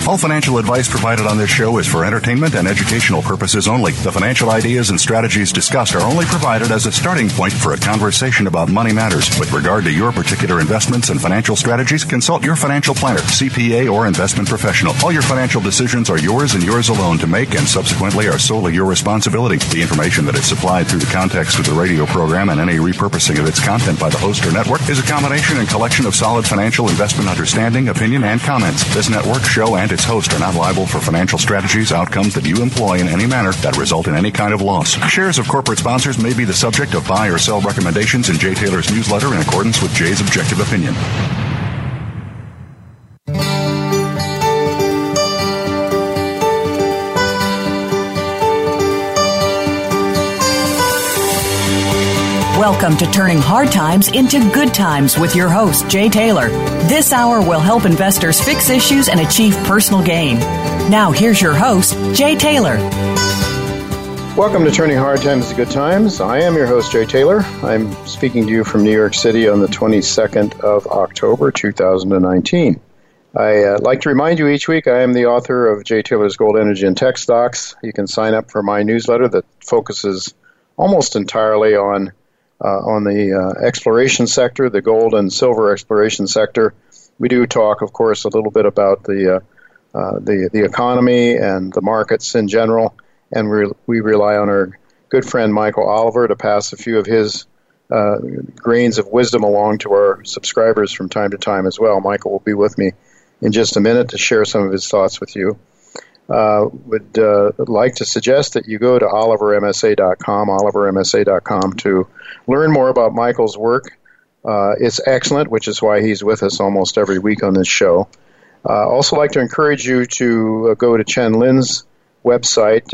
All financial advice provided on this show is for entertainment and educational purposes only. The financial ideas and strategies discussed are only provided as a starting point for a conversation about money matters. With regard to your particular investments and financial strategies, consult your financial planner, CPA, or investment professional. All your financial decisions are yours and yours alone to make, and subsequently are solely your responsibility. The information that is supplied through the context of the radio program and any repurposing of its content by the host or network is a combination and collection of solid financial investment understanding, opinion, and comments. This network, show, and its host are not liable for financial strategies, outcomes that you employ in any manner that result in any kind of loss. Shares of corporate sponsors may be the subject of buy or sell recommendations in Jay Taylor's newsletter in accordance with Jay's objective opinion. Welcome to Turning Hard Times into Good Times with your host, Jay Taylor. This hour will help investors fix issues and achieve personal gain. Now, here's your host, Jay Taylor. Welcome to Turning Hard Times to Good Times. I am your host, Jay Taylor. I'm speaking to you from New York City on the 22nd of October, 2019. I like to remind you each week I am the author of Jay Taylor's Gold, Energy, and Tech Stocks. You can sign up for my newsletter that focuses almost entirely on the exploration sector, the gold and silver exploration sector. We do talk, of course, a little bit about the economy and the markets in general, and we rely on our good friend Michael Oliver to pass a few of his grains of wisdom along to our subscribers from time to time as well. Michael will be with me in just a minute to share some of his thoughts with you. Would like to suggest that you go to olivermsa.com to learn more about Michael's work. It's excellent, which is why he's with us almost every week on this show. Also like to encourage you to go to Chen Lin's website,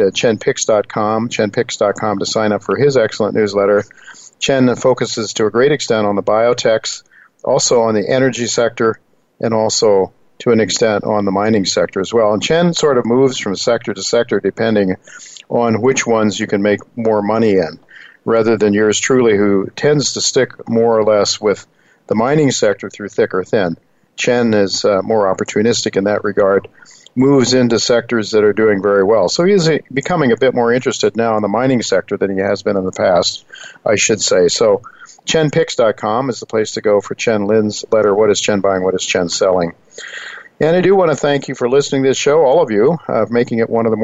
chenpix.com to sign up for his excellent newsletter. Chen focuses to a great extent on the biotechs, also on the energy sector, and also to an extent on the mining sector as well. And Chen sort of moves from sector to sector depending on which ones you can make more money in, rather than yours truly, who tends to stick more or less with the mining sector through thick or thin. Chen is more opportunistic in that regard, moves into sectors that are doing very well. So he is becoming a bit more interested now in the mining sector than he has been in the past, I should say. So chenpix.com is the place to go for Chen Lin's letter, What is Chen Buying, What is Chen Selling? And I do want to thank you for listening to this show, all of you, making it one of the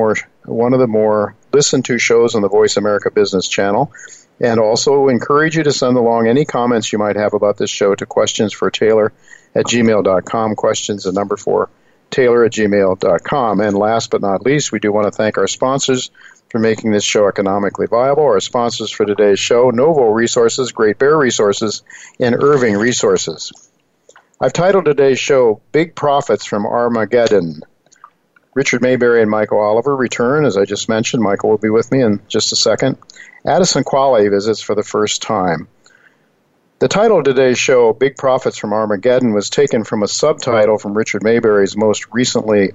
more listened to shows on the Voice America Business Channel, and also encourage you to send along any comments you might have about this show to questionsfortaylor@gmail.com, questions the number 4 Taylor@gmail.com. And last but not least, we do want to thank our sponsors for making this show economically viable. Our sponsors for today's show, Novo Resources, Great Bear Resources, and Irving Resources. I've titled today's show, Big Profits from Armageddon. Richard Maybury and Michael Oliver return, as I just mentioned. Michael will be with me in just a second. Addison Qualley visits for the first time. The title of today's show, Big Profits from Armageddon, was taken from a subtitle from Richard Maybury's most recent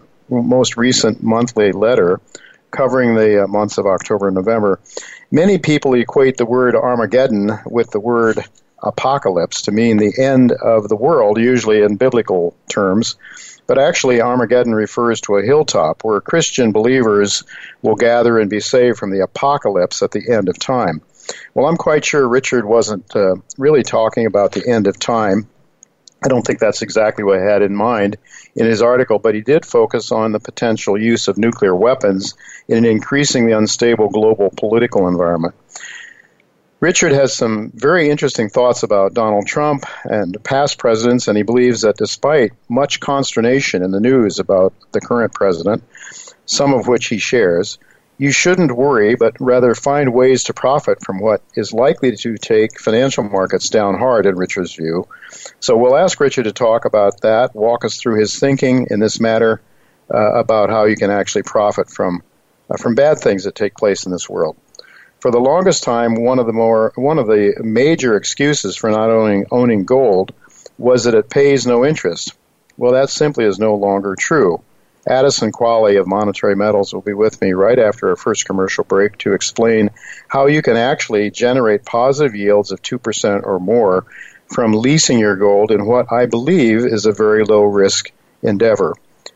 monthly letter covering the months of October and November. Many people equate the word Armageddon with the word apocalypse to mean the end of the world, usually in biblical terms. But actually, Armageddon refers to a hilltop where Christian believers will gather and be saved from the apocalypse at the end of time. Well, I'm quite sure Richard wasn't really talking about the end of time. I don't think that's exactly what he had in mind in his article, but he did focus on the potential use of nuclear weapons in an increasingly unstable global political environment. Richard has some very interesting thoughts about Donald Trump and past presidents, and he believes that despite much consternation in the news about the current president, some of which he shares, you shouldn't worry, but rather find ways to profit from what is likely to take financial markets down hard, in Richard's view. So we'll ask Richard to talk about that, walk us through his thinking in this matter about how you can actually profit from bad things that take place in this world. For the longest time, one of the major excuses for not owning gold was that it pays no interest. Well, that simply is no longer true. Addison Qualley of Monetary Metals will be with me right after our first commercial break to explain how you can actually generate positive yields of 2% or more from leasing your gold in what I believe is a very low-risk endeavor.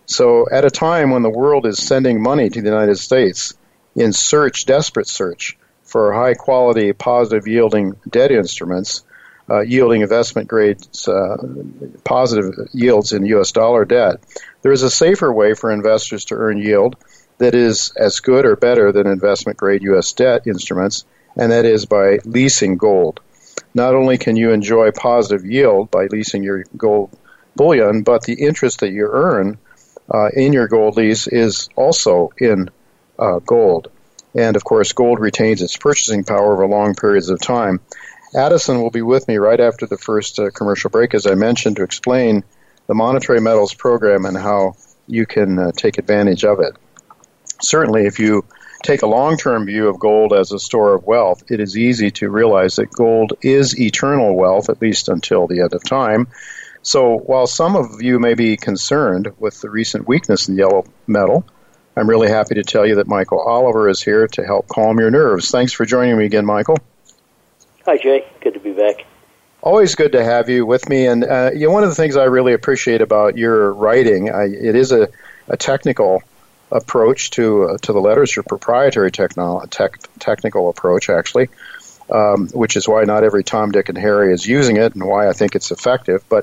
So at a time when the world is sending money to the United States in desperate search for high-quality, positive-yielding debt instruments, yielding investment-grade positive yields in U.S. dollar debt, there is a safer way for investors to earn yield that is as good or better than investment-grade U.S. debt instruments, and that is by leasing gold. Not only can you enjoy positive yield by leasing your gold bullion, but the interest that you earn in your gold lease is also in gold. And, of course, gold retains its purchasing power over long periods of time. Addison will be with me right after the first commercial break, as I mentioned, to explain the Monetary Metals program and how you can take advantage of it. Certainly, if you take a long-term view of gold as a store of wealth, it is easy to realize that gold is eternal wealth, at least until the end of time. So while some of you may be concerned with the recent weakness in yellow metal, I'm really happy to tell you that Michael Oliver is here to help calm your nerves. Thanks for joining me again, Michael. Hi, Jay. Good to be back. Always good to have you with me. And one of the things I really appreciate about your writing, it is a technical approach to the letters, your proprietary technical approach, actually, which is why not every Tom, Dick, and Harry is using it and why I think it's effective. But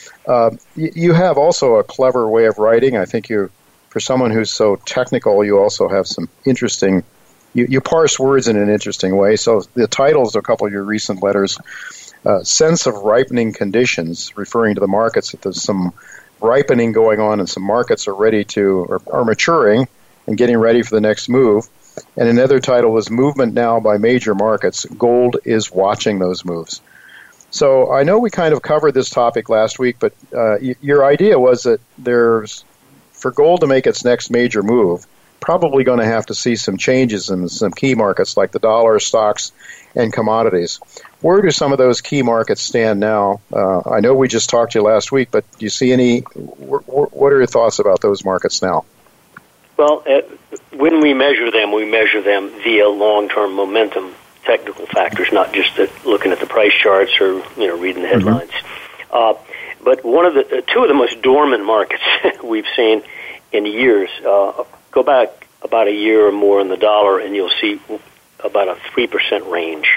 you have also a clever way of writing. I think for someone who's so technical, you also have some interesting, you parse words in an interesting way. So the titles of a couple of your recent letters, Sense of Ripening Conditions, referring to the markets, that there's some ripening going on and some markets are ready to, are maturing and getting ready for the next move. And another title was Movement Now by Major Markets. Gold is watching those moves. So I know we kind of covered this topic last week, but your idea was that for gold to make its next major move, probably going to have to see some changes in some key markets like the dollar, stocks, and commodities. Where do some of those key markets stand now? I know we just talked to you last week, but do you see what are your thoughts about those markets now? Well, when we measure them via long-term momentum technical factors, not just looking at the price charts or reading the headlines. Mm-hmm. But two of the most dormant markets we've seen in years, go back about a year or more in the dollar, and you'll see about a 3% range.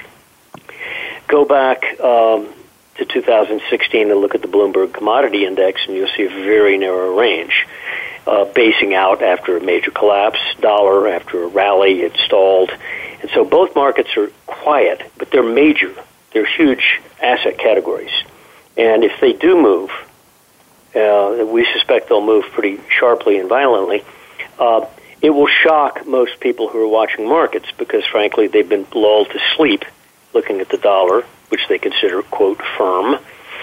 Go back to 2016 and look at the Bloomberg Commodity Index, and you'll see a very narrow range, basing out after a major collapse, dollar after a rally, it stalled. And so both markets are quiet, but they're major. They're huge asset categories. And if they do move, we suspect they'll move pretty sharply and violently, it will shock most people who are watching markets because, frankly, they've been lulled to sleep looking at the dollar, which they consider, quote, firm,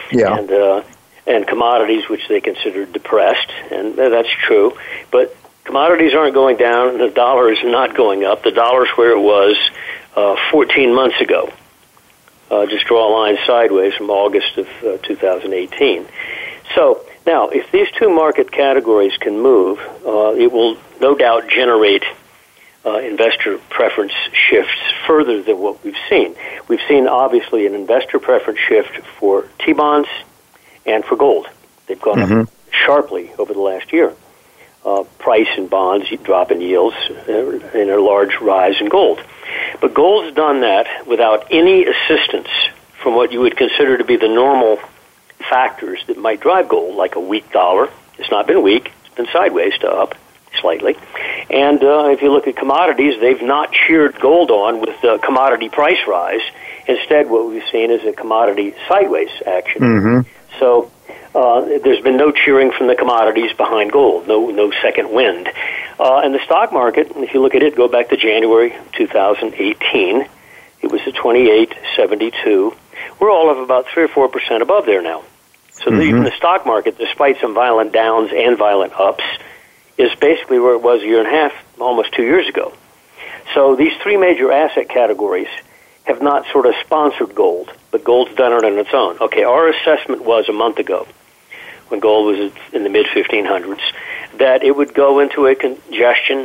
and commodities, which they consider depressed, and that's true. But commodities aren't going down, and the dollar is not going up. The dollar's where it was 14 months ago. Just draw a line sideways from August of 2018. So now, if these two market categories can move, it will no doubt generate investor preference shifts further than what we've seen. We've seen, obviously, an investor preference shift for T-bonds and for gold. They've gone up sharply over the last year. Price in bonds drop in yields and a large rise in gold. But gold's done that without any assistance from what you would consider to be the normal factors that might drive gold, like a weak dollar. It's not been weak. It's been sideways to up slightly. And if you look at commodities, they've not cheered gold on with the commodity price rise. Instead, what we've seen is a commodity sideways action. Mm-hmm. So there's been no cheering from the commodities behind gold, no second wind. And the stock market, if you look at it, go back to January 2018, it was at 28.72. We're all of about 3 or 4% above there now. So even the stock market, despite some violent downs and violent ups, is basically where it was a year and a half, almost 2 years ago. So these three major asset categories have not sort of sponsored gold, but gold's done it on its own. Okay, our assessment was a month ago, when gold was in the mid-1500s, that it would go into a consolidation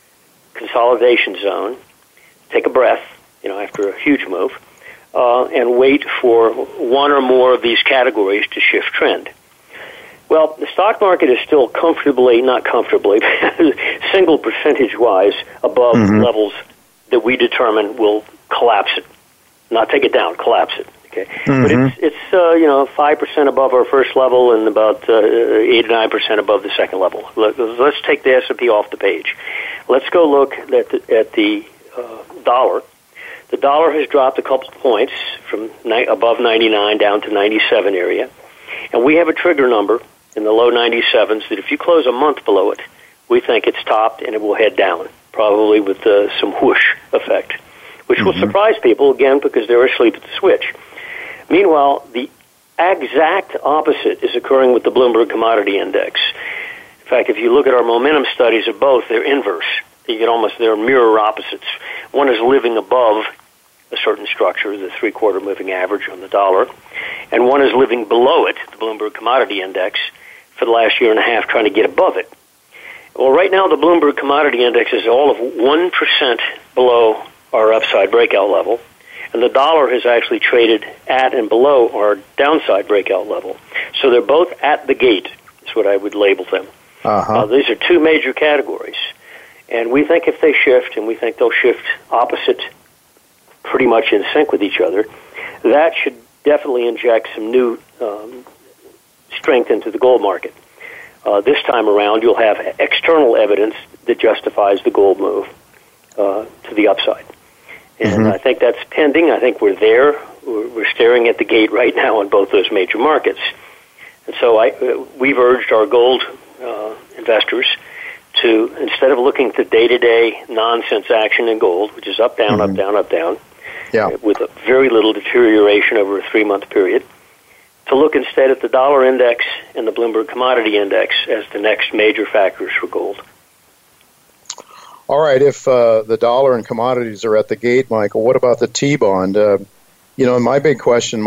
zone, take a breath, after a huge move, and wait for one or more of these categories to shift trend. Well, the stock market is still not comfortably, single percentage-wise above levels that we determine will collapse it. Not take it down, collapse it. Okay, but it's 5% above our first level and about 8 or 9% above the second level. Let's take the S&P off the page. Let's go look at the dollar. The dollar has dropped a couple points from above 99 down to 97 area, and we have a trigger number in the low 97s that if you close a month below it, we think it's topped and it will head down, probably with some whoosh effect, which will surprise people, again, because they're asleep at the switch. Meanwhile, the exact opposite is occurring with the Bloomberg Commodity Index. In fact, if you look at our momentum studies of both, they're inverse. They're mirror opposites. One is living above a certain structure, the three-quarter moving average on the dollar, and one is living below it, the Bloomberg Commodity Index, for the last year and a half trying to get above it. Well, right now the Bloomberg Commodity Index is all of 1% below our upside breakout level, and the dollar has actually traded at and below our downside breakout level. So they're both at the gate, is what I would label them. These are two major categories. And we think if they shift, and we think they'll shift opposite, pretty much in sync with each other, that should definitely inject some new strength into the gold market. This time around, you'll have external evidence that justifies the gold move to the upside. And I think that's pending. I think we're there. We're staring at the gate right now in both those major markets. And so we've urged our gold investors to, instead of looking at the day-to-day nonsense action in gold, which is up, down, up, down, up, down, with very little deterioration over a 3-month period, to look instead at the dollar index and the Bloomberg Commodity Index as the next major factors for gold. All right, if the dollar and commodities are at the gate, Michael, what about the T-bond? My big question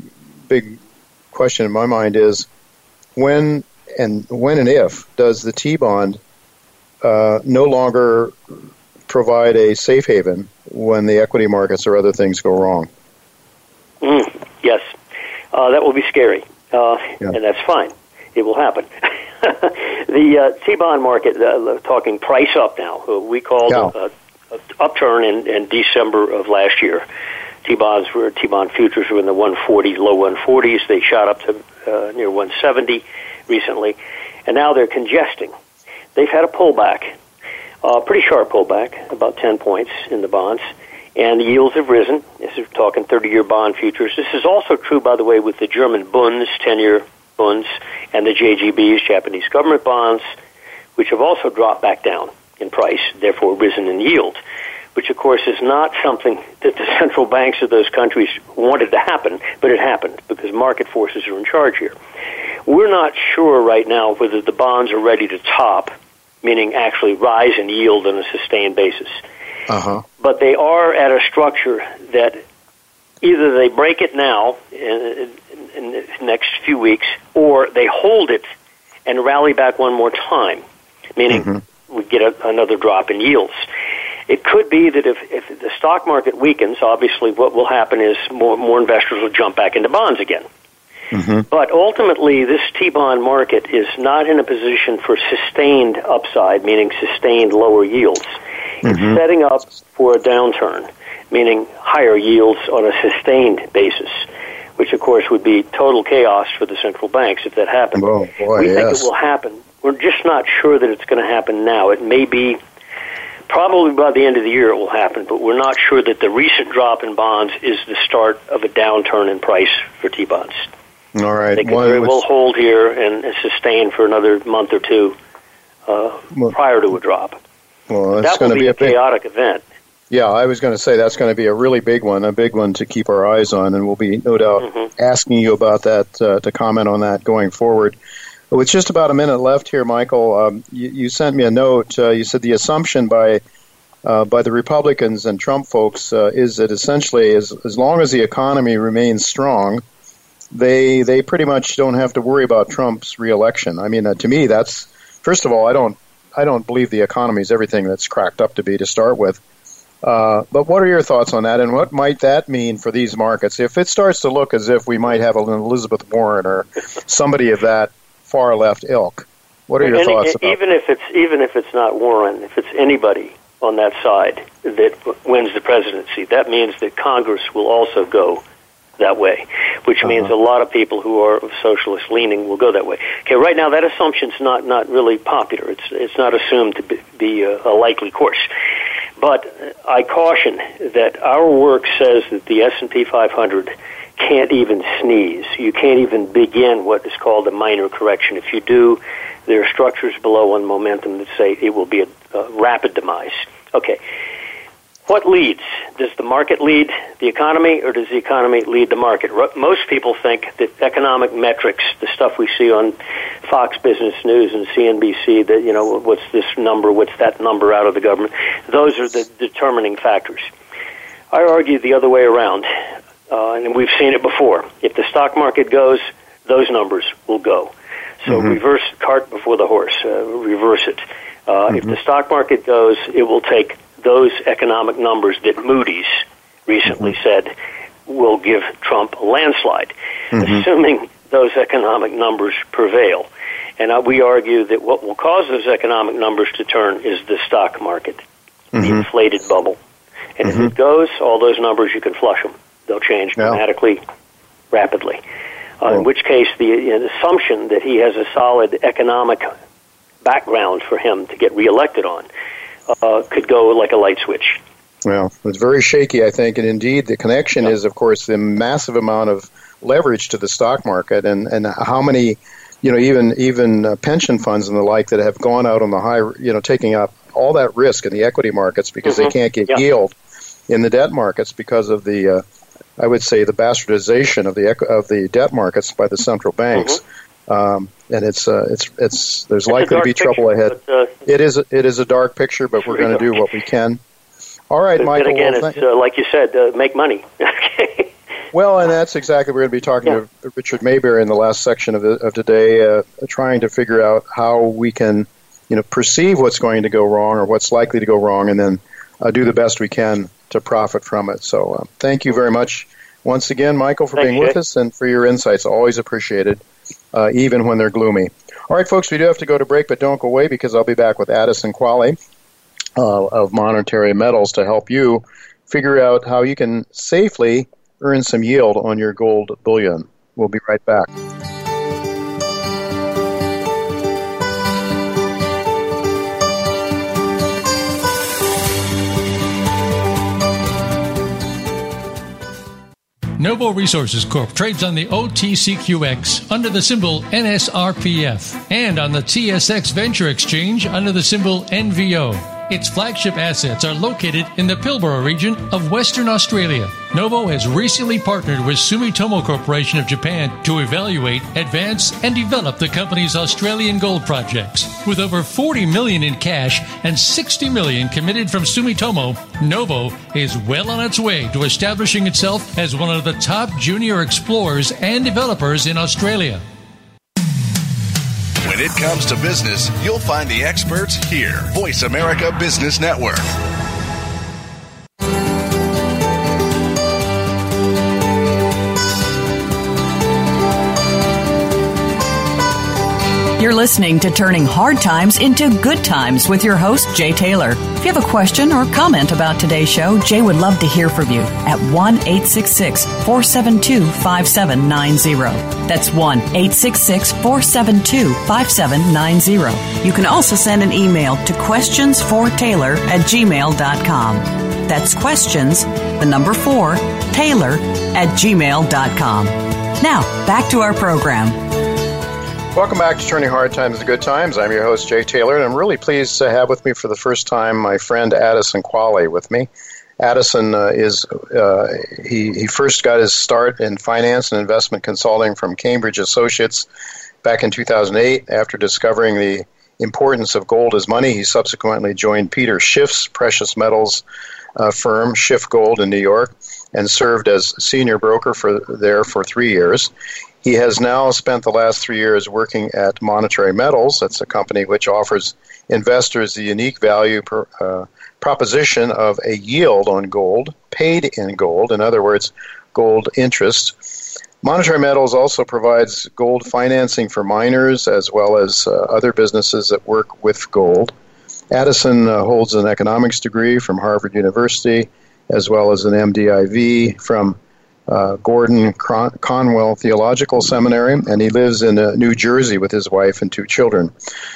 in my mind is when and if does the T-bond no longer provide a safe haven when the equity markets or other things go wrong? Yes, that will be scary, and that's fine. It will happen. The T-bond market, talking price up now, we called an upturn in December of last year. T-bond futures were in the 140s, low 140s. They shot up to near 170 recently, and now they're congesting. They've had a pullback, pretty sharp pullback, about 10 points in the bonds, and the yields have risen. This is talking 30-year bond futures. This is also true, by the way, with the German Bunds, 10-year Bunds, and the JGBs, Japanese government bonds, which have also dropped back down in price, therefore risen in yield, which, of course, is not something that the central banks of those countries wanted to happen, but it happened because market forces are in charge here. We're not sure right now whether the bonds are ready to top, meaning actually rise in yield on a sustained basis. But they are at a structure that either they break it now in the next few weeks, or they hold it and rally back one more time, meaning we get another drop in yields. It could be that if the stock market weakens, obviously what will happen is more investors will jump back into bonds again. But ultimately, this T-bond market is not in a position for sustained upside, meaning sustained lower yields. It's setting up for a downturn, meaning higher yields on a sustained basis, which, of course, would be total chaos for the central banks if that happened. Oh, boy, we think it will happen. We're just not sure that it's going to happen now. It may be probably by the end of the year it will happen, but we're not sure that the recent drop in bonds is the start of a downturn in price for T-bonds. All right. They can very well hold here and sustain for another month or two prior to a drop. Well, that will be a chaotic event. Yeah, I was going to say that's going to be a really big one to keep our eyes on, and we'll be no doubt asking you about that to comment on that going forward. With just about a minute left here, Michael, you sent me a note. You said the assumption by the Republicans and Trump folks is that essentially as long as the economy remains strong, they pretty much don't have to worry about Trump's reelection. I mean, to me, that's, first of all, I don't believe the economy is everything that's cracked up to be to start with. But what are your thoughts on that, and what might that mean for these markets? If it starts to look as if we might have an Elizabeth Warren or somebody of that far left ilk. What are your thoughts about even if it's not Warren, if it's anybody on that side that wins the presidency, that means that Congress will also go that way, which means a lot of people who are of socialist leaning will go that way. Okay, right now that assumption's not really popular. It's not assumed to be a likely course. But I caution that our work says that the S&P 500 can't even sneeze. You can't even begin what is called a minor correction. If you do, there are structures below on momentum that say it will be a rapid demise. Okay. What leads? Does the market lead the economy, or does the economy lead the market? Most people think that economic metrics, the stuff we see on Fox Business News and CNBC, that, what's this number, what's that number out of the government, those are the determining factors. I argue the other way around, and we've seen it before. If the stock market goes, those numbers will go. So reverse the cart before the horse, reverse it. If the stock market goes, it will take those economic numbers that Moody's recently said will give Trump a landslide, assuming those economic numbers prevail. And we argue that what will cause those economic numbers to turn is the stock market, the inflated bubble. And if it goes, all those numbers, you can flush them. They'll change dramatically, rapidly. In which case, the assumption that he has a solid economic background for him to get reelected on could go like a light switch. Well, it's very shaky, I think, and indeed the connection is, of course, the massive amount of leverage to the stock market, and how many, even pension funds and the like that have gone out on the high, taking up all that risk in the equity markets because they can't get yield in the debt markets because of the, I would say, the bastardization of the debt markets by the central banks. And there's likely to be trouble ahead. It is a dark picture, but we're going to do what we can. All right, Michael. Then again, it's like you said, make money. Well, and that's exactly we're going to be talking to Richard Mayberry in the last section of today, trying to figure out how we can, perceive what's going to go wrong or what's likely to go wrong, and then do the best we can to profit from it. So, thank you very much once again, Michael, for being with us and for your insights. Always appreciated. Even when they're gloomy. All right, folks, we do have to go to break, but don't go away because I'll be back with Addison Qualley of Monetary Metals to help you figure out how you can safely earn some yield on your gold bullion. We'll be right back. Novo Resources Corp. trades on the OTCQX under the symbol NSRPF and on the TSX Venture Exchange under the symbol NVO. Its flagship assets are located in the Pilbara region of Western Australia. Novo has recently partnered with Sumitomo Corporation of Japan to evaluate, advance, and develop the company's Australian gold projects. With over $40 million in cash and $60 million committed from Sumitomo, Novo is well on its way to establishing itself as one of the top junior explorers and developers in Australia. When it comes to business, you'll find the experts here. Voice America Business Network. You're listening to Turning Hard Times into Good Times with your host, Jay Taylor. If you have a question or comment about today's show, Jay would love to hear from you at 1-866-472-5790. That's 1-866-472-5790. You can also send an email to questionsfortaylor@gmail.com. That's questions, the number 4, Taylor@gmail.com. Now, back to our program. Welcome back to Turning Hard Times to Good Times. I'm your host, Jay Taylor, and I'm really pleased to have with me for the first time my friend Addison Qualley with me. Addison he first got his start in finance and investment consulting from Cambridge Associates back in 2008. After discovering the importance of gold as money, he subsequently joined Peter Schiff's precious metals firm, Schiff Gold in New York, and served as senior broker there for 3 years. He has now spent the last 3 years working at Monetary Metals. That's a company which offers investors the unique value proposition of a yield on gold, paid in gold, in other words, gold interest. Monetary Metals also provides gold financing for miners as well as other businesses that work with gold. Addison holds an economics degree from Harvard University as well as an MDiv from Gordon Conwell Theological Seminary, and he lives in New Jersey with his wife and 2 children.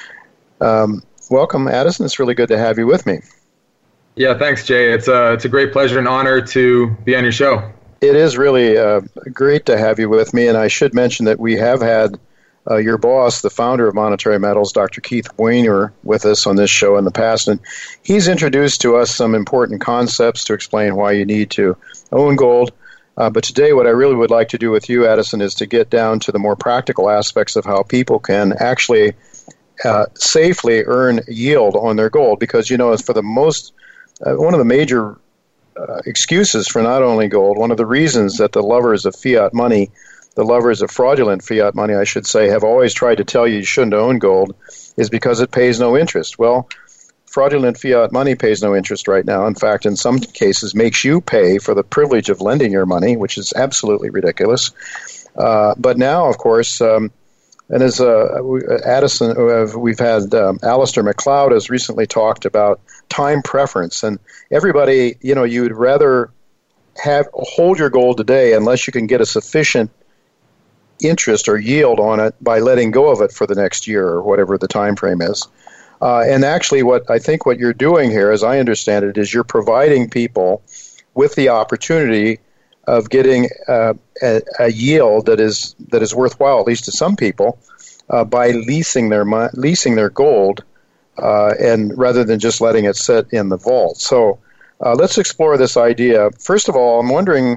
Welcome, Addison. It's really good to have you with me. Yeah, thanks, Jay. It's a great pleasure and honor to be on your show. It is really great to have you with me, and I should mention that we have had your boss, the founder of Monetary Metals, Dr. Keith Weiner, with us on this show in the past, and he's introduced to us some important concepts to explain why you need to own gold. But today what I really would like to do with you, Addison, is to get down to the more practical aspects of how people can actually safely earn yield on their gold, because, you know, for the most, one of the major excuses for not owning gold, one of the reasons that the lovers of fiat money, the lovers of fraudulent fiat money, I should say, have always tried to tell you shouldn't own gold, is because it pays no interest. Well, fraudulent fiat money pays no interest right now. In fact, in some cases, makes you pay for the privilege of lending your money, which is absolutely ridiculous. But now, of course, and as Addison, we've had Alistair McLeod has recently talked about time preference, and everybody, you know, you'd rather hold your gold today unless you can get a sufficient interest or yield on it by letting go of it for the next year or whatever the time frame is. And actually, what you're doing here, as I understand it, is you're providing people with the opportunity of getting a yield that is worthwhile, at least to some people, by leasing their gold, and rather than just letting it sit in the vault. So let's explore this idea. First of all, I'm wondering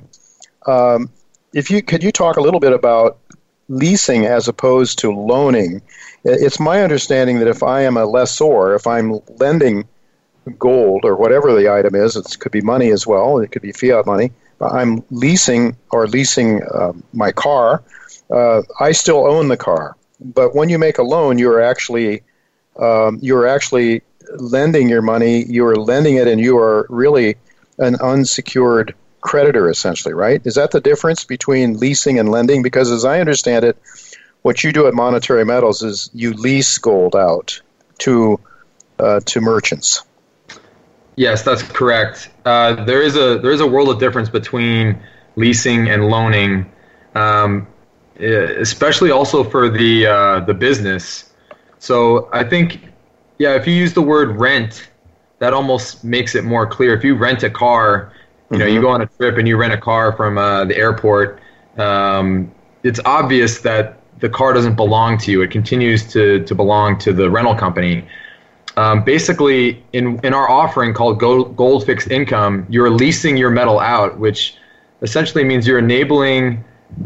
could you talk a little bit about leasing as opposed to loaning? It's my understanding that if I am a lessor, if I'm lending gold or whatever the item is, it could be money as well, it could be fiat money, I'm leasing my car, I still own the car. But when you make a loan, you're actually lending your money, you're lending it, and you are really an unsecured creditor, essentially, right? Is that the difference between leasing and lending? Because as I understand it, what you do at Monetary Metals is you lease gold out to merchants. Yes, that's correct. There is a world of difference between leasing and loaning, especially also for the business. So I think, if you use the word rent, that almost makes it more clear. If you rent a car, you go on a trip and you rent a car from the airport, it's obvious that the car doesn't belong to you. It continues to belong to the rental company. Basically, in our offering called Gold Fixed Income, you're leasing your metal out, which essentially means you're enabling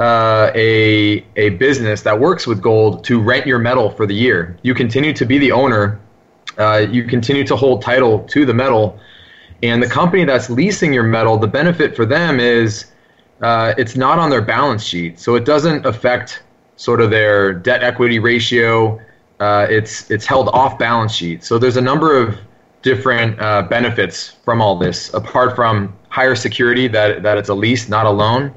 a business that works with gold to rent your metal for the year. You continue to be the owner. You continue to hold title to the metal. And the company that's leasing your metal, the benefit for them is it's not on their balance sheet. So it doesn't affect sort of their debt equity ratio. It's held off balance sheet. So there's a number of different benefits from all this, apart from higher security that it's a lease, not a loan.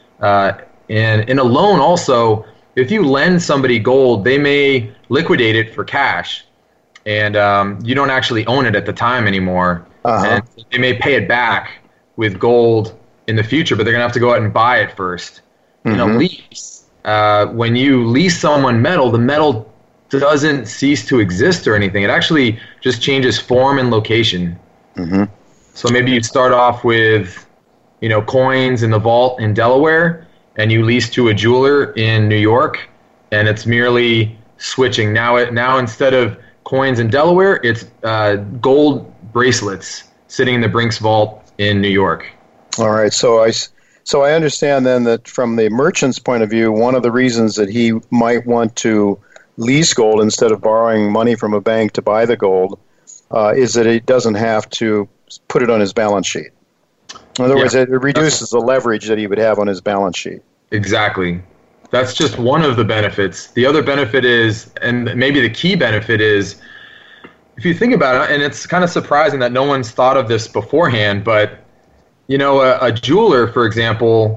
And in a loan also, if you lend somebody gold, they may liquidate it for cash. And you don't actually own it at the time anymore. And they may pay it back with gold in the future, but they're going to have to go out and buy it first. In a lease, when you lease someone metal, the metal doesn't cease to exist or anything. It actually just changes form and location. So maybe you start off with, coins in the vault in Delaware, and you lease to a jeweler in New York, and it's merely switching. Now instead of coins in Delaware, it's gold bracelets sitting in the Brinks vault in New York. All right. So I understand then that from the merchant's point of view, one of the reasons that he might want to lease gold instead of borrowing money from a bank to buy the gold is that he doesn't have to put it on his balance sheet. In other words, it reduces the leverage that he would have on his balance sheet. Exactly. That's just one of the benefits. The other benefit is, and maybe the key benefit is, if you think about it, and it's kind of surprising that no one's thought of this beforehand, but, a jeweler, for example,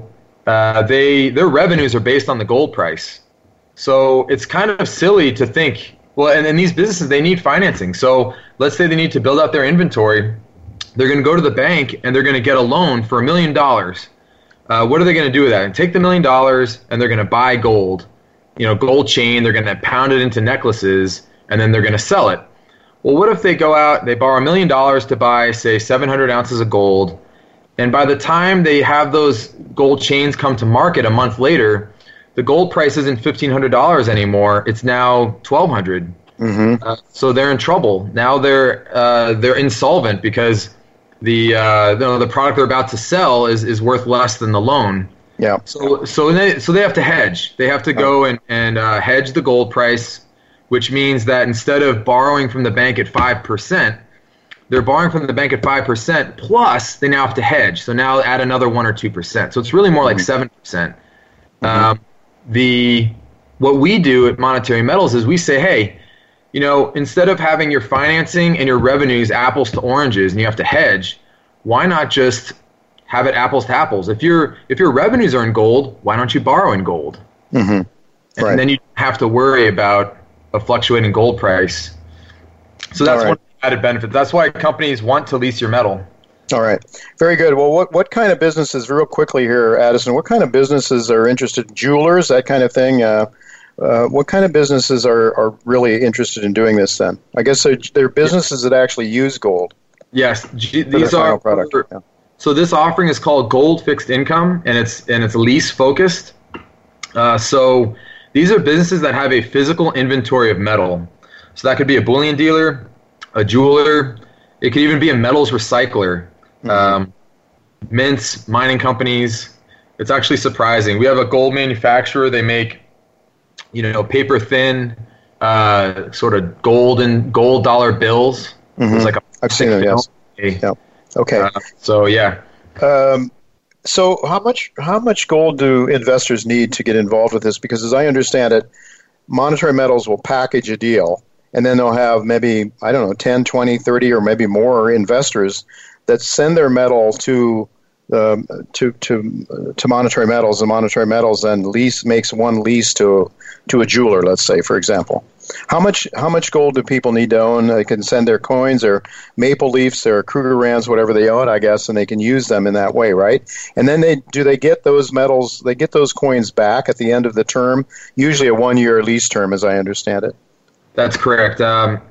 their revenues are based on the gold price. So it's kind of silly to think, well, and these businesses, they need financing. So let's say they need to build out their inventory. They're going to go to the bank and they're going to get a loan for $1 million. What are they going to do with that? And take the $1 million and they're going to buy gold, gold chain. They're going to pound it into necklaces and then they're going to sell it. Well, what if they go out, they borrow $1 million to buy, say, 700 ounces of gold, and by the time they have those gold chains come to market a month later, the gold price isn't $1,500 anymore. It's now $1,200. Mm-hmm. So they're in trouble. Now they're insolvent because the product they're about to sell is worth less than the loan. Yeah. So they have to hedge. They have to go and hedge the gold price, which means that instead of borrowing from the bank at 5%, they're borrowing from the bank at 5%, plus they now have to hedge. So now add another 1 or 2%. So it's really more like 7%. Mm-hmm. What we do at Monetary Metals is we say, hey, instead of having your financing and your revenues apples to oranges and you have to hedge, why not just have it apples to apples? If your revenues are in gold, why don't you borrow in gold? Mm-hmm. Right. And then you don't have to worry about a fluctuating gold price. So that's one of the added benefits. That's why companies want to lease your metal. All right. Very good. Well, what kind of businesses, real quickly here, Addison, what kind of businesses are interested? Jewelers, that kind of thing? What kind of businesses are really interested in doing this then? I guess they're businesses that actually use gold. Yes. These are product. Yeah. So this offering is called Gold Fixed Income, and it's lease focused. So these are businesses that have a physical inventory of metal. So that could be a bullion dealer, a jeweler. It could even be a metals recycler, mints, mining companies. It's actually surprising. We have a gold manufacturer. They make, paper thin, sort of gold dollar bills. Mm-hmm. It's like I've seen them. Yes. Yeah. Okay. So yeah. So how much gold do investors need to get involved with this? Because as I understand it, Monetary Metals will package a deal, and then they'll have maybe, 10, 20, 30, or maybe more investors that send their metal to Monetary Metals, and Monetary Metals then makes one lease to a jeweler, let's say, for example. How much gold do people need to own? They can send their coins or maple leafs or Krugerrands, whatever they own, I guess, and they can use them in that way, right? And then they get those metals, they get those coins back at the end of the term, usually a 1-year lease term, as I understand it. That's correct.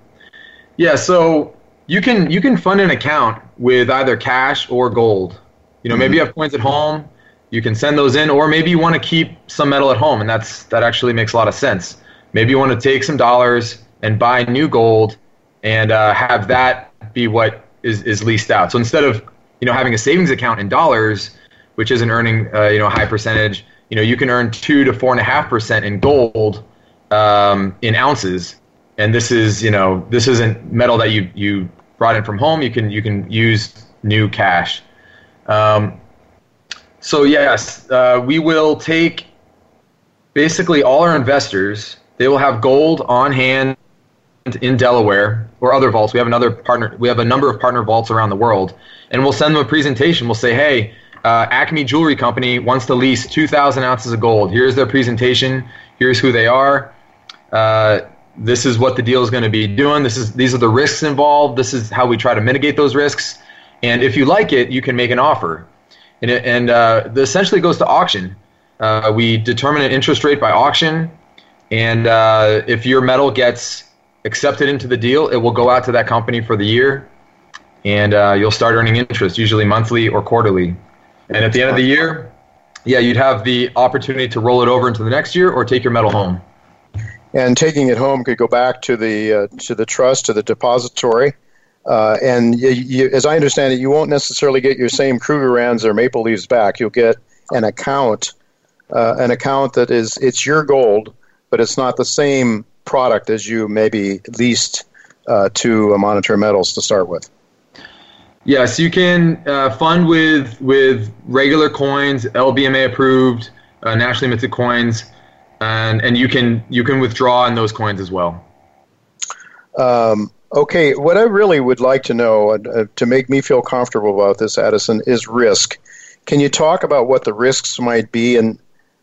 So you can fund an account with either cash or gold. Maybe you have coins at home, you can send those in, or maybe you want to keep some metal at home, and that actually makes a lot of sense. Maybe you want to take some dollars and buy new gold and have that be what is leased out. So instead of having a savings account in dollars, which isn't earning a high percentage, you can earn 2 to 4.5% in gold in ounces. And this isn't metal that you brought in from home. You can use new cash. So yes, we will take basically all our investors. They will have gold on hand in Delaware or other vaults. We have a number of partner vaults around the world, and we'll send them a presentation. We'll say, hey, Acme Jewelry Company wants to lease 2,000 ounces of gold. Here's their presentation. Here's who they are. This is what the deal is going to be doing. These are the risks involved. This is how we try to mitigate those risks. And if you like it, you can make an offer. And essentially goes to auction. We determine an interest rate by auction. And if your metal gets accepted into the deal, it will go out to that company for the year. And you'll start earning interest, usually monthly or quarterly. And at the end of the year, you'd have the opportunity to roll it over into the next year or take your metal home. And taking it home could go back to the trust, to the depository. And as I understand it, you won't necessarily get your same Krugerrands or maple leaves back. You'll get an account that it's your gold, but it's not the same product as you maybe leased to a Monetary Metals to start with. Yes, you can fund with regular coins, LBMA approved, nationally minted coins, and you can withdraw in those coins as well. Okay, what I really would like to know to make me feel comfortable about this, Addison, is risk. Can you talk about what the risks might be in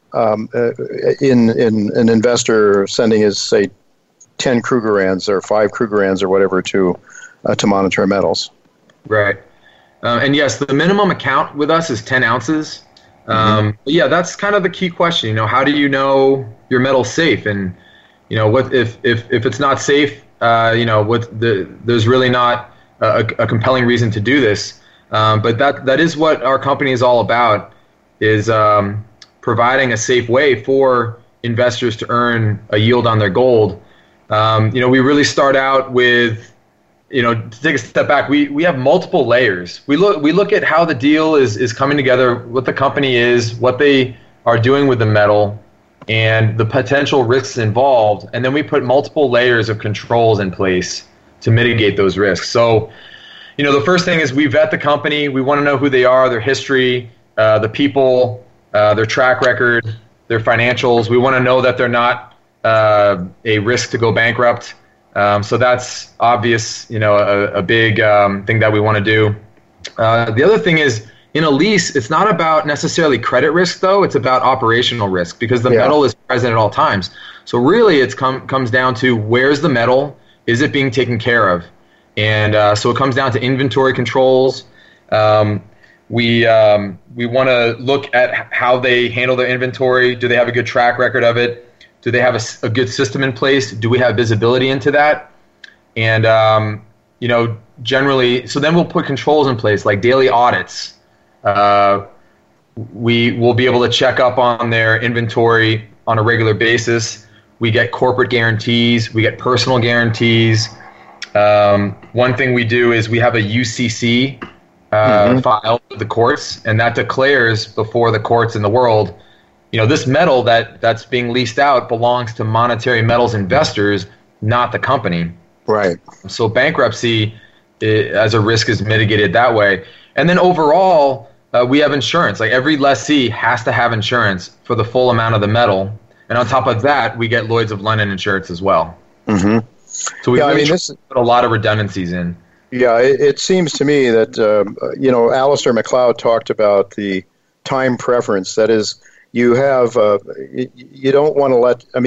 an investor sending his, say, 10 Krugerrands or 5 Krugerrands or whatever to Monetary Metals? Right. And yes, the minimum account with us is 10 ounces. Yeah, that's kind of the key question. How do you know your metal's safe? And, what if it's not safe, there's really not a compelling reason to do this. But that is what our company is all about, is providing a safe way for investors to earn a yield on their gold. We really start out with, to take a step back, we have multiple layers. We look at how the deal is coming together, what the company is, what they are doing with the metal, and the potential risks involved, and then we put multiple layers of controls in place to mitigate those risks. So, the first thing is we vet the company. We want to know who they are, their history, the people, their track record, their financials. We want to know that they're not a risk to go bankrupt. So that's obvious, a big thing that we want to do. The other thing is, in a lease, it's not about necessarily credit risk, though. It's about operational risk, because the metal is present at all times. So really, it comes down to, where's the metal? Is it being taken care of? And so it comes down to inventory controls. We want to look at how they handle their inventory. Do they have a good track record of it? Do they have a good system in place? Do we have visibility into that? And, generally, so then we'll put controls in place, like daily audits. We will be able to check up on their inventory on a regular basis. We get corporate guarantees. We get personal guarantees. One thing we do is we have a UCC file with the courts, and that declares before the courts in the world, this metal that's being leased out belongs to Monetary Metals investors, not the company. Right. So bankruptcy as a risk is mitigated that way. And then overall, we have insurance. Like, every lessee has to have insurance for the full amount of the metal. And on top of that, we get Lloyd's of London insurance as well. Mm-hmm. So we put a lot of redundancies in. Yeah, it seems to me that, Alistair McLeod talked about the time preference. That is, you have, you don't want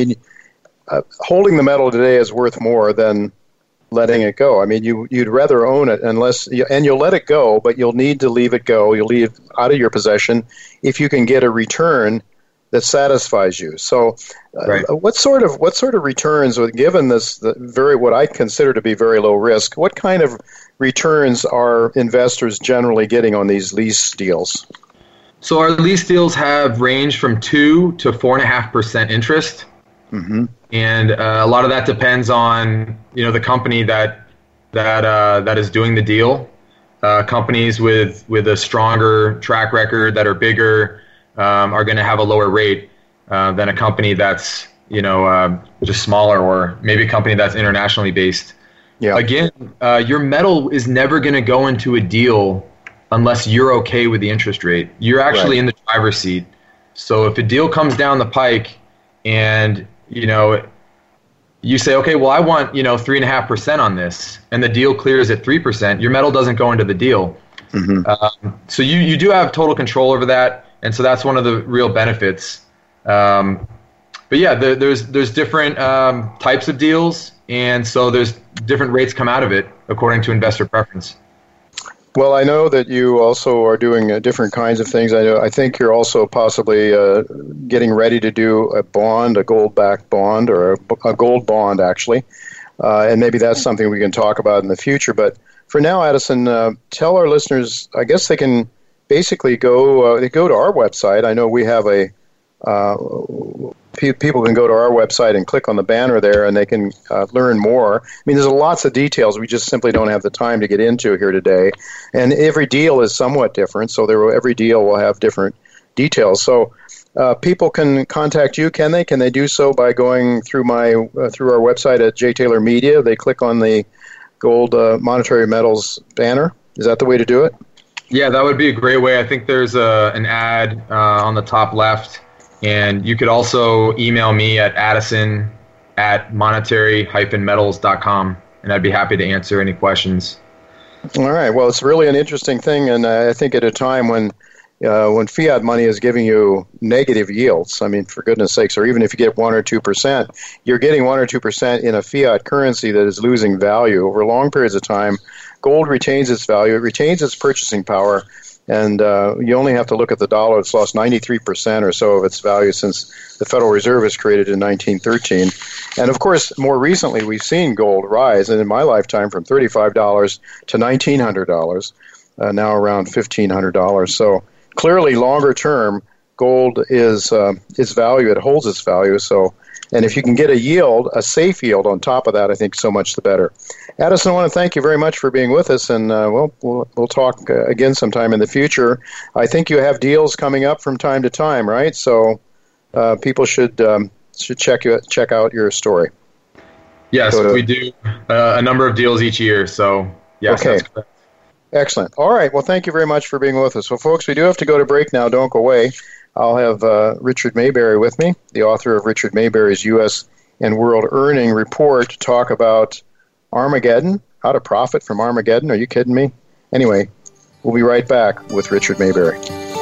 to holding the metal today is worth more than letting it go. You'd rather own it and you'll let it go, but you'll need to leave it go. You'll leave it out of your possession if you can get a return that satisfies you. So, right. What sort of returns, given what I consider to be very low risk, what kind of returns are investors generally getting on these lease deals? So our lease deals have ranged from 2 to 4.5% interest. Mm-hmm. And a lot of that depends on the company that is doing the deal. Companies with a stronger track record that are bigger are going to have a lower rate than a company that's just smaller, or maybe a company that's internationally based. Yeah. Again, your metal is never going to go into a deal unless you're okay with the interest rate. You're actually in the driver's seat. So if a deal comes down the pike and you say, okay, well, I want 3.5% on this, and the deal clears at 3%, your metal doesn't go into the deal. Mm-hmm. So you do have total control over that, and so that's one of the real benefits. But yeah, there's different types of deals, and so there's different rates come out of it according to investor preference. Well, I know that you also are doing different kinds of things. I think you're also possibly getting ready to do a gold-backed bond, or a gold bond, actually. And maybe that's something we can talk about in the future. But for now, Addison, tell our listeners, I guess they can basically go to our website. I know we have people can go to our website and click on the banner there, and they can learn more. There's lots of details we just simply don't have the time to get into here today. And every deal is somewhat different, so every deal will have different details. So people can contact you, can they? Can they do so by going through our website at J. Taylor Media? They click on the gold Monetary Metals banner. Is that the way to do it? Yeah, that would be a great way. I think there's an ad on the top left. And you could also email me at addison@monetary-metals.com, and I'd be happy to answer any questions. All right. Well, it's really an interesting thing, and I think at a time when when fiat money is giving you negative yields, I mean, for goodness sakes, or even if you get 1 or 2%, you're getting 1 or 2% in a fiat currency that is losing value over long periods of time. Gold retains its value, it retains its purchasing power, and you only have to look at the dollar. It's lost 93% or so of its value since the Federal Reserve was created in 1913. And of course, more recently, we've seen gold rise, and in my lifetime, from $35 to $1,900, now around $1,500. So clearly, longer term, gold is its value. It holds its value. So, and if you can get a yield, a safe yield on top of that, I think so much the better. Addison, I want to thank you very much for being with us, and we'll talk again sometime in the future. I think you have deals coming up from time to time, right? So people should check out your story. Yes, we do a number of deals each year. So yes, okay. That's correct. Excellent. All right. Well, thank you very much for being with us. Well, folks, we do have to go to break now. Don't go away. I'll have Richard Maybury with me, the author of Richard Maybury's U.S. and World Earning Report, to talk about Armageddon, how to profit from Armageddon. Are you kidding me? Anyway, we'll be right back with Richard Maybury.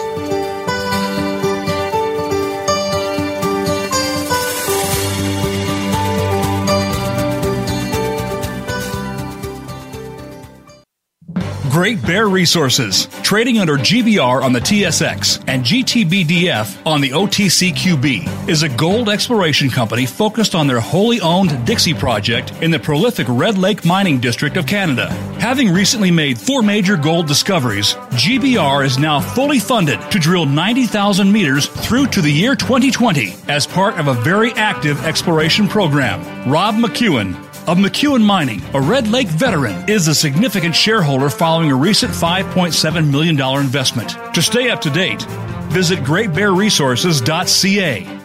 Great Bear Resources, trading under GBR on the TSX and GTBDF on the OTCQB, is a gold exploration company focused on their wholly owned Dixie project in the prolific Red Lake Mining District of Canada. Having recently made 4 major gold discoveries, GBR is now fully funded to drill 90,000 meters through to the year 2020 as part of a very active exploration program. Rob McEwen of McEwen Mining, a Red Lake veteran, is a significant shareholder following a recent $5.7 million investment. To stay up to date, visit GreatBearResources.ca.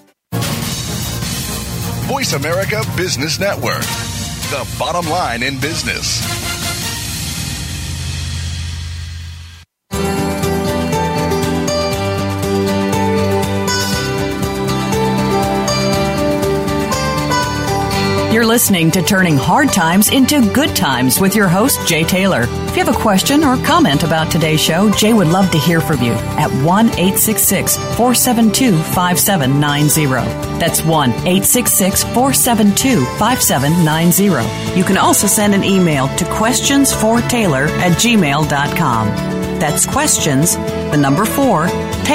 Voice America Business Network, the bottom line in business. You're listening to Turning Hard Times into Good Times with your host, Jay Taylor. If you have a question or comment about today's show, Jay would love to hear from you at 1-866-472-5790. That's 1-866-472-5790. You can also send an email to questionsfortaylor@gmail.com. That's questions, the number 4,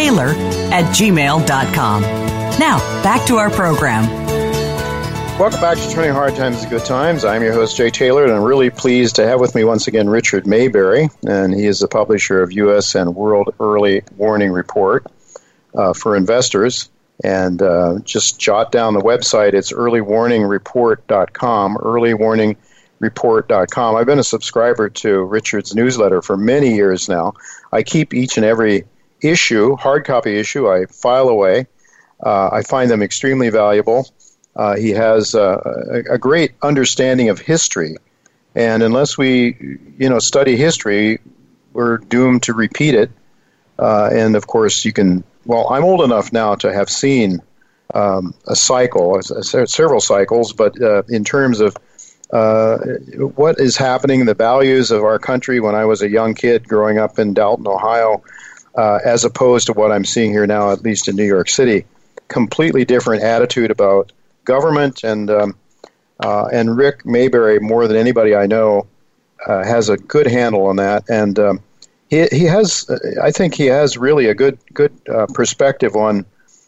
Taylor@gmail.com. Now, back to our program. Welcome back to Turning Hard Times to Good Times. I'm your host, Jay Taylor, and I'm really pleased to have with me once again Richard Maybury, and he is the publisher of U.S. and World Early Warning Report for investors. And just jot down the website. It's earlywarningreport.com, earlywarningreport.com. I've been a subscriber to Richard's newsletter for many years now. I keep each and every issue, hard copy issue, I file away. I find them extremely valuable. He has a great understanding of history, and unless we, study history, we're doomed to repeat it. And of course, you can. Well, I'm old enough now to have seen a cycle, several cycles, but in terms of what is happening, the values of our country when I was a young kid growing up in Dalton, Ohio, as opposed to what I'm seeing here now, at least in New York City, completely different attitude about government, and Rick Maybury, more than anybody I know, has a good handle on that, and he has. I think he has really a good perspective on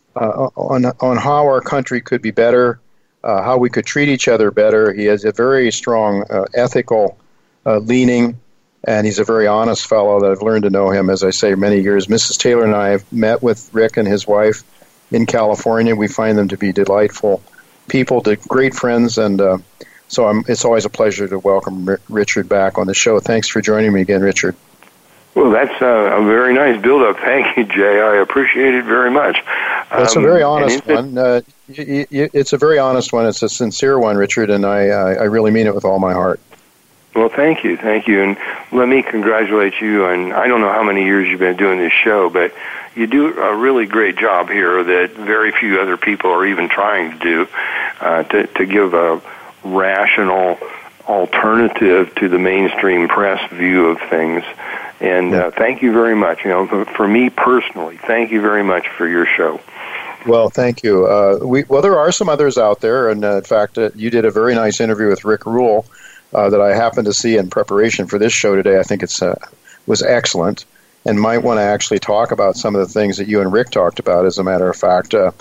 how our country could be better, how we could treat each other better. He has a very strong ethical leaning, and he's a very honest fellow that I've learned to know him, as I say, many years. Mrs. Taylor and I have met with Rick and his wife in California. We find them to be delightful people, great friends, and so it's always a pleasure to welcome Richard back on the show. Thanks for joining me again, Richard. Well, that's a very nice build-up. Thank you, Jay. I appreciate it very much. It's a very honest one. It's a very honest one. It's a sincere one, Richard, and I really mean it with all my heart. Well, thank you, and let me congratulate you. And I don't know how many years you've been doing this show, but you do a really great job here that very few other people are even trying to do, to give a rational alternative to the mainstream press view of things. And thank you very much. For me personally, thank you very much for your show. Well, thank you. There are some others out there, and in fact, you did a very nice interview with Rick Rule that I happened to see in preparation for this show today. I think it was excellent, and might want to actually talk about some of the things that you and Rick talked about. As a matter of fact, you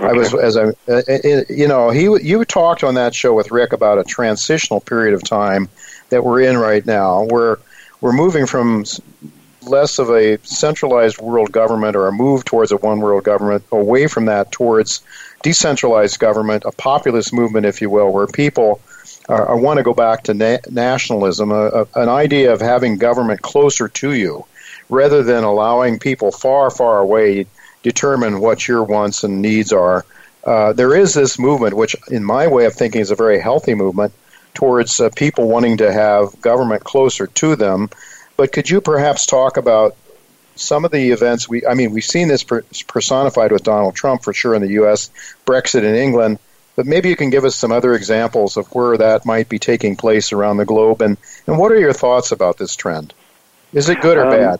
talked on that show with Rick about a transitional period of time that we're in right now, where we're moving from less of a centralized world government, or a move towards a one world government, away from that towards decentralized government, a populist movement, if you will, where people want to go back to nationalism, an idea of having government closer to you, rather than allowing people far, far away determine what your wants and needs are. There is this movement, which in my way of thinking is a very healthy movement, towards people wanting to have government closer to them. But could you perhaps talk about some of the events? We've seen this personified with Donald Trump for sure in the U.S., Brexit in England, but maybe you can give us some other examples of where that might be taking place around the globe, and what are your thoughts about this trend? Is it good or bad?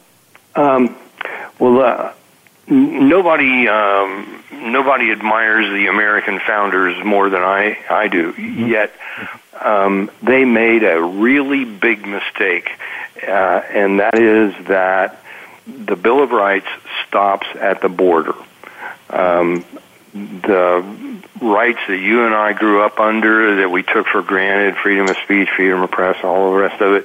Nobody admires the American founders more than I do, yet they made a really big mistake, and that is that the Bill of Rights stops at the border. The rights that you and I grew up under, that we took for granted, freedom of speech, freedom of press, all the rest of it,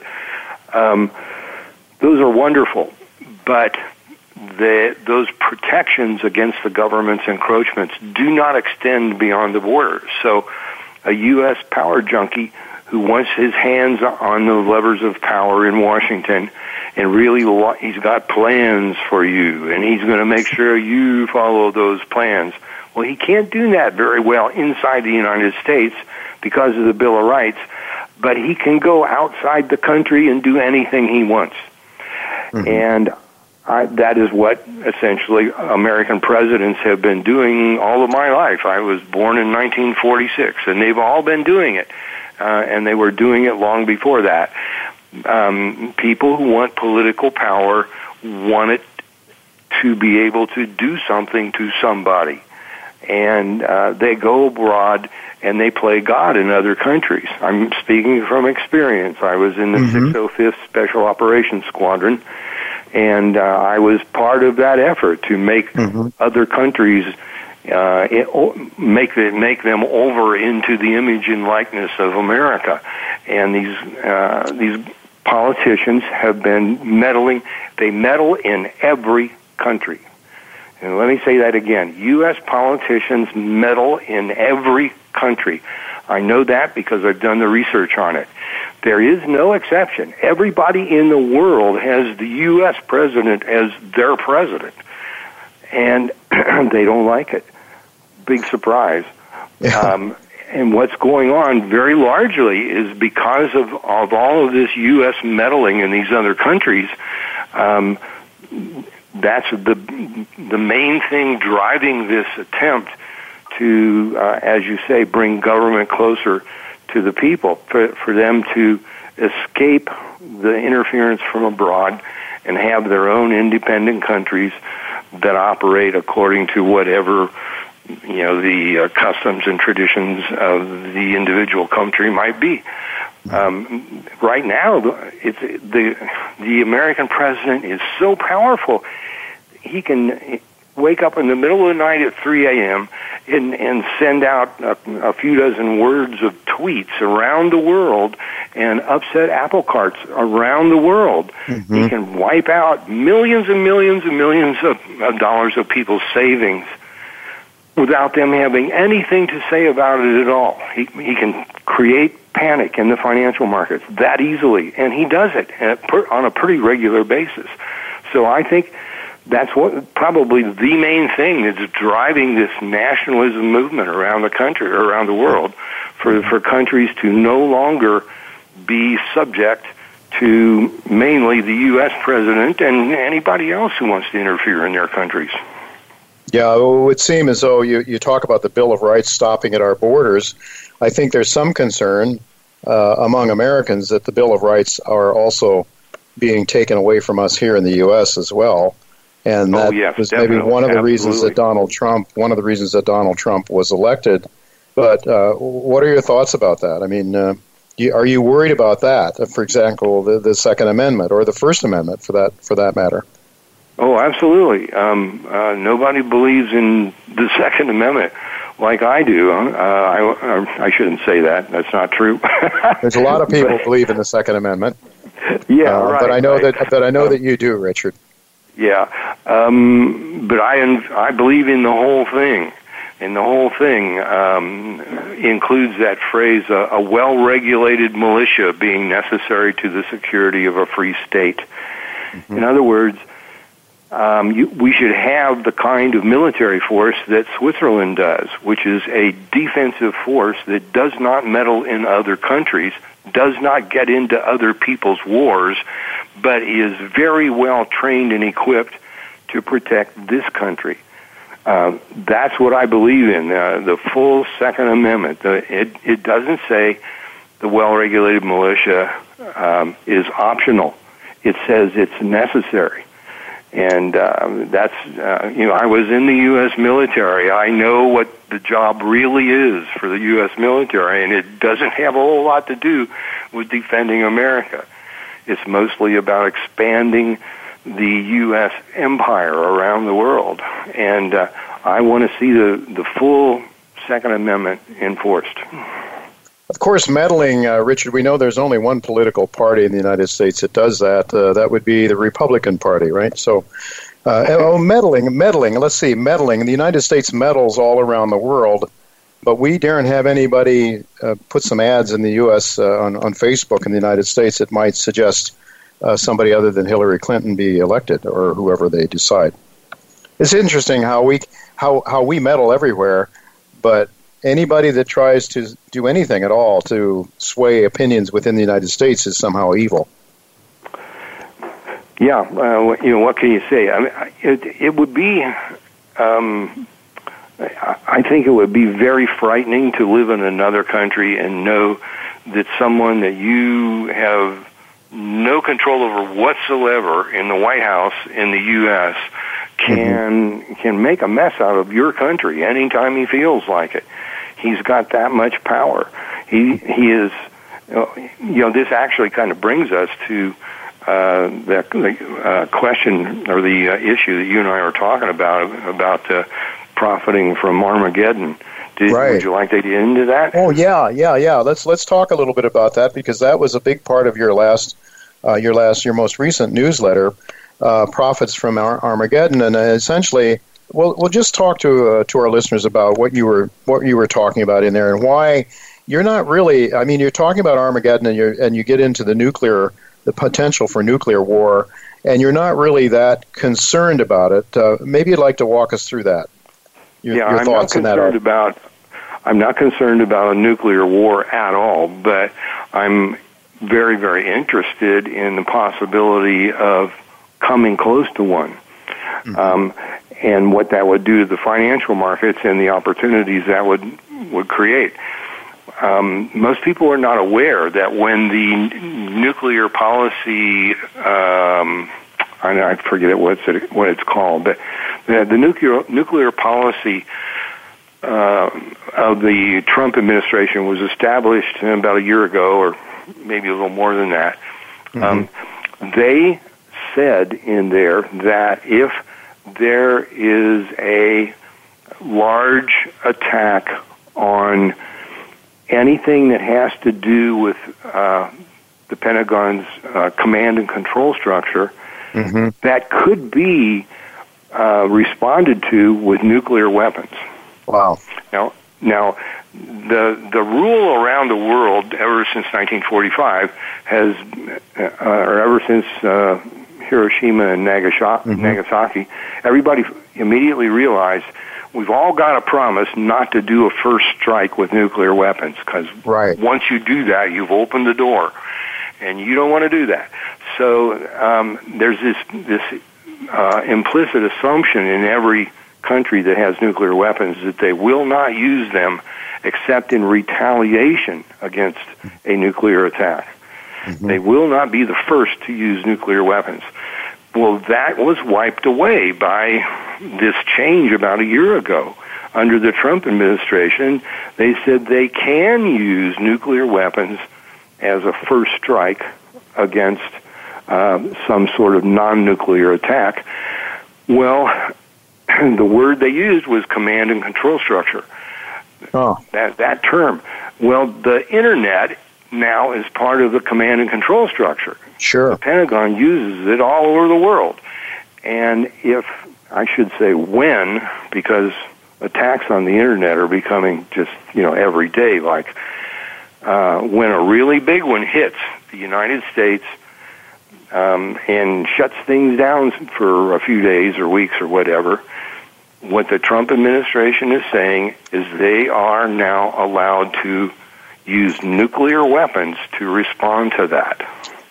those are wonderful, but those protections against the government's encroachments do not extend beyond the border. So a U.S. power junkie who wants his hands on the levers of power in Washington, and really he's got plans for you, and he's going to make sure you follow those plans. Well, he can't do that very well inside the United States because of the Bill of Rights, but he can go outside the country and do anything he wants. Mm-hmm. And that is what essentially American presidents have been doing all of my life. I was born in 1946, and they've all been doing it, and they were doing it long before that. People who want political power want it to be able to do something to somebody, and they go abroad and they play God in other countries. I'm speaking from experience. I was in the 605th Special Operations Squadron, and I was part of that effort to make other countries make them over into the image and likeness of America. And these politicians have been meddling. They meddle in every country. And let me say that again. U.S. politicians meddle in every country. I know that because I've done the research on it. There is no exception. Everybody in the world has the U.S. president as their president, and they don't like it. Big surprise. Yeah. And what's going on very largely is because of all of this U.S. meddling in these other countries. That's the main thing driving this attempt to, as you say, bring government closer to the people, for them to escape the interference from abroad and have their own independent countries that operate according to whatever, the customs and traditions of the individual country might be. Right now, it's the American president is so powerful, he can wake up in the middle of the night at 3 a.m. and send out a few dozen words of tweets around the world and upset apple carts around the world. Mm-hmm. He can wipe out millions and millions and millions of dollars of people's savings without them having anything to say about it at all. He can create panic in the financial markets that easily, and he does it on a pretty regular basis. So I think that's what probably the main thing that's driving this nationalism movement around the country, around the world, for countries to no longer be subject to mainly the U.S. president and anybody else who wants to interfere in their countries. Yeah, it would seem as though you talk about the Bill of Rights stopping at our borders. I think there's some concern among Americans that the Bill of Rights are also being taken away from us here in the U.S. as well. And that was maybe one of the reasons that Donald Trump was elected. But what are your thoughts about that? I mean, are you worried about that? For example, the Second Amendment or the First Amendment, for that matter? Oh, absolutely. Nobody believes in the Second Amendment like I do. I shouldn't say that. That's not true. There's a lot of people who believe in the Second Amendment. Yeah, right. But I know that you do, Richard. Yeah, but I believe in the whole thing. And the whole thing includes that phrase, a well-regulated militia being necessary to the security of a free state. Mm-hmm. In other words, we should have the kind of military force that Switzerland does, which is a defensive force that does not meddle in other countries, does not get into other people's wars, but is very well trained and equipped to protect this country. That's what I believe in, the full Second Amendment. It doesn't say the well-regulated militia is optional. It says it's necessary. And that's, I was in the U.S. military. I know what the job really is for the U.S. military, and it doesn't have a whole lot to do with defending America. It's mostly about expanding the U.S. empire around the world. And I want to see the full Second Amendment enforced. Of course, meddling, Richard, we know there's only one political party in the United States that does that. That would be the Republican Party, right? So, meddling. Let's see, meddling. The United States meddles all around the world, but we daren't have anybody put some ads in the U.S. On Facebook in the United States that might suggest somebody other than Hillary Clinton be elected or whoever they decide. It's interesting how we meddle everywhere, but anybody that tries to do anything at all to sway opinions within the United States is somehow evil. Yeah, what can you say? I mean, it would be. I think it would be very frightening to live in another country and know that someone that you have no control over whatsoever in the White House in the U.S. can make a mess out of your country anytime he feels like it. He's got that much power. He is, this actually kind of brings us to the question or the issue that you and I are talking about profiting from Armageddon. Would you like to get into that? Oh, yeah. Let's talk a little bit about that, because that was a big part of your most recent newsletter, Profits from Armageddon, and essentially. We'll just talk to our listeners about what you were talking about in there and why you're not really. I mean, you're talking about Armageddon and you get into the potential for nuclear war, and you're not really that concerned about it. Maybe you'd like to walk us through that. Your thoughts on that. I'm not concerned about a nuclear war at all, but I'm very, very interested in the possibility of coming close to one. Mm-hmm. And what that would do to the financial markets and the opportunities that would create. Most people are not aware that when the nuclear policy, I forget what it's called, but the nuclear policy of the Trump administration was established about a year ago, or maybe a little more than that. Mm-hmm. They said in there that if there is a large attack on anything that has to do with the Pentagon's command and control structure, mm-hmm. that could be responded to with nuclear weapons. Wow. Now, the rule around the world ever since 1945 has, or ever since Hiroshima and Nagasaki, everybody immediately realized we've all got a promise not to do a first strike with nuclear weapons, because once you do that, you've opened the door, and you don't want to do that. So there's this implicit assumption in every country that has nuclear weapons that they will not use them except in retaliation against a nuclear attack. They will not be the first to use nuclear weapons. Well, that was wiped away by this change about a year ago. Under the Trump administration, they said they can use nuclear weapons as a first strike against some sort of non-nuclear attack. Well, the word they used was command and control structure. Oh. That term. Well, the Internet now is part of the command and control structure. Sure. The Pentagon uses it all over the world. And when, because attacks on the Internet are becoming just, every day, like when a really big one hits the United States and shuts things down for a few days or weeks or whatever, what the Trump administration is saying is they are now allowed to use nuclear weapons to respond to that.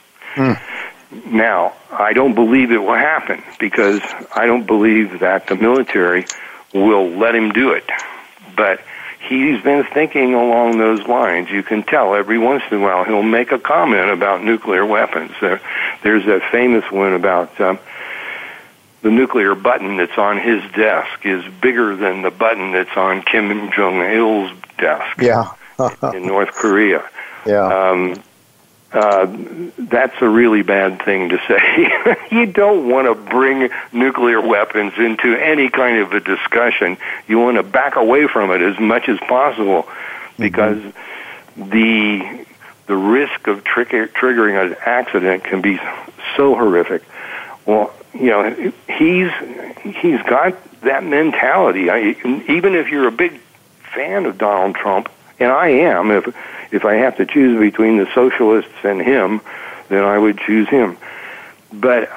Now, I don't believe it will happen because I don't believe that the military will let him do it. But he's been thinking along those lines. You can tell every once in a while he'll make a comment about nuclear weapons. There's that famous one about the nuclear button that's on his desk is bigger than the button that's on Kim Jong-il's desk in North Korea. Yeah. That's a really bad thing to say. You don't want to bring nuclear weapons into any kind of a discussion. You want to back away from it as much as possible because the risk of triggering an accident can be so horrific. Well, he's got that mentality. Even if you're a big fan of Donald Trump, and I am, if I have to choose between the socialists and him, then I would choose him. But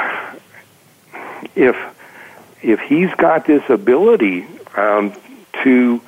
if he's got this ability to,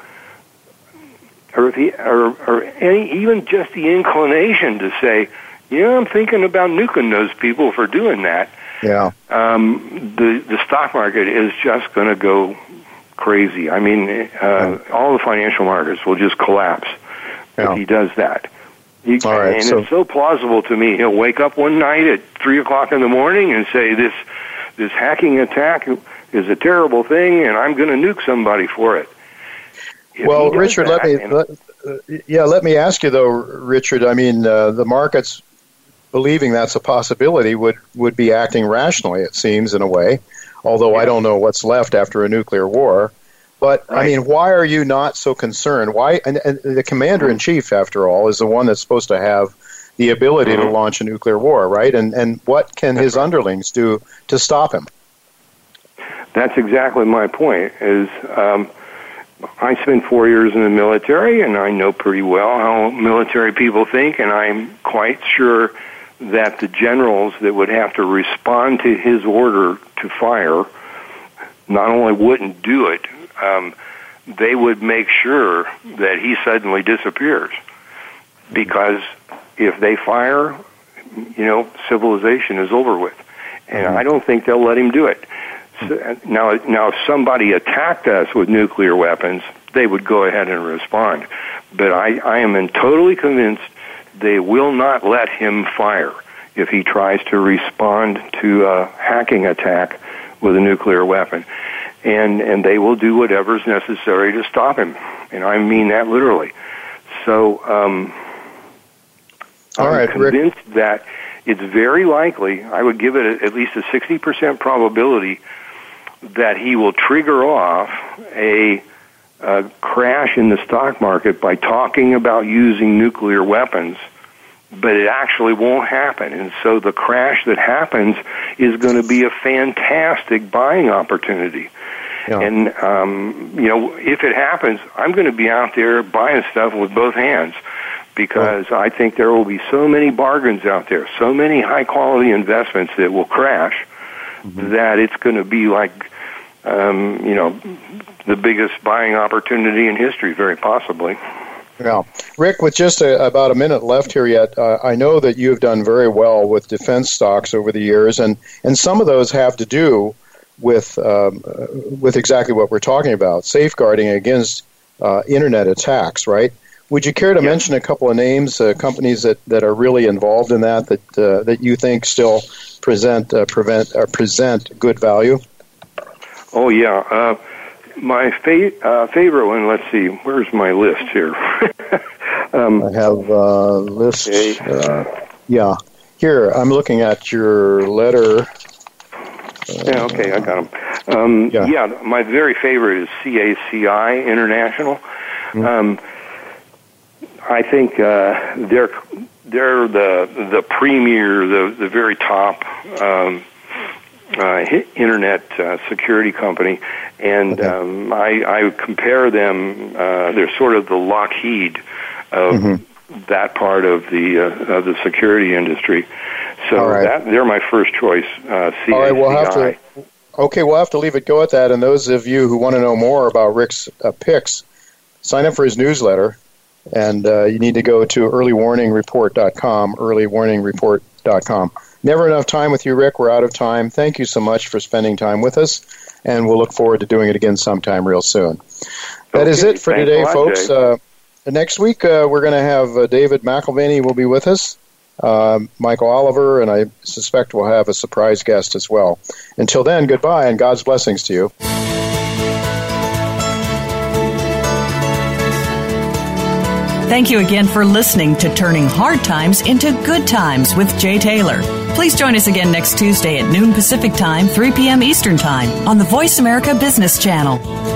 even just the inclination to say, I'm thinking about nuking those people for doing that. Yeah. The stock market is just going to go crazy. I mean, all the financial markets will just collapse if he does that. It's so plausible to me. He'll wake up one night at 3:00 in the morning and say, "This hacking attack is a terrible thing, and I'm going to nuke somebody for it." Well, Richard, let me ask you though, Richard. I mean, the markets believing that's a possibility would be acting rationally, it seems, in a way. Although I don't know what's left after a nuclear war. But, I mean, why are you not so concerned? Why? And the commander-in-chief, after all, is the one that's supposed to have the ability to launch a nuclear war, right? And what can his underlings do to stop him? That's exactly my point, is I spent 4 years in the military, and I know pretty well how military people think, and I'm quite sure that the generals that would have to respond to his order to fire not only wouldn't do it, they would make sure that he suddenly disappears. Because if they fire, civilization is over with. And I don't think they'll let him do it. So, now, if somebody attacked us with nuclear weapons, they would go ahead and respond. But I am totally convinced they will not let him fire if he tries to respond to a hacking attack with a nuclear weapon. And they will do whatever's necessary to stop him. And I mean that literally. So I'm convinced that it's very likely, I would give it at least a 60% probability that he will trigger off a crash in the stock market by talking about using nuclear weapons, but it actually won't happen. And so the crash that happens is going to be a fantastic buying opportunity. Yeah. And, if it happens, I'm going to be out there buying stuff with both hands because I think there will be so many bargains out there, so many high-quality investments that will crash that it's going to be like, the biggest buying opportunity in history, very possibly. Yeah. Rick, with just about a minute left here yet, I know that you've done very well with defense stocks over the years, and some of those have to do with exactly what we're talking about, safeguarding against Internet attacks, right? Would you care to mention a couple of names, companies that are really involved in that you think still present good value? Oh, yeah. My favorite one, let's see, where's my list here? I have a list. Yeah. Here, I'm looking at your letter. Okay, I got them. Yeah, my very favorite is CACI International. I think they're the premier, the very top internet security company, and I compare them. They're sort of the Lockheed of that part of the security industry. So they're my first choice. CACI. All right, we'll have to leave it go at that. And those of you who want to know more about Rick's picks, sign up for his newsletter. And you need to go to earlywarningreport.com, earlywarningreport.com. Never enough time with you, Rick. We're out of time. Thank you so much for spending time with us, and we'll look forward to doing it again sometime real soon. That is it for today, folks. Next week, we're going to have David McElvaney will be with us, Michael Oliver, and I suspect we'll have a surprise guest as well. Until then, goodbye, and God's blessings to you. Thank you again for listening to Turning Hard Times into Good Times with Jay Taylor. Please join us again next Tuesday at noon Pacific Time, 3 p.m. Eastern Time on the Voice America Business Channel.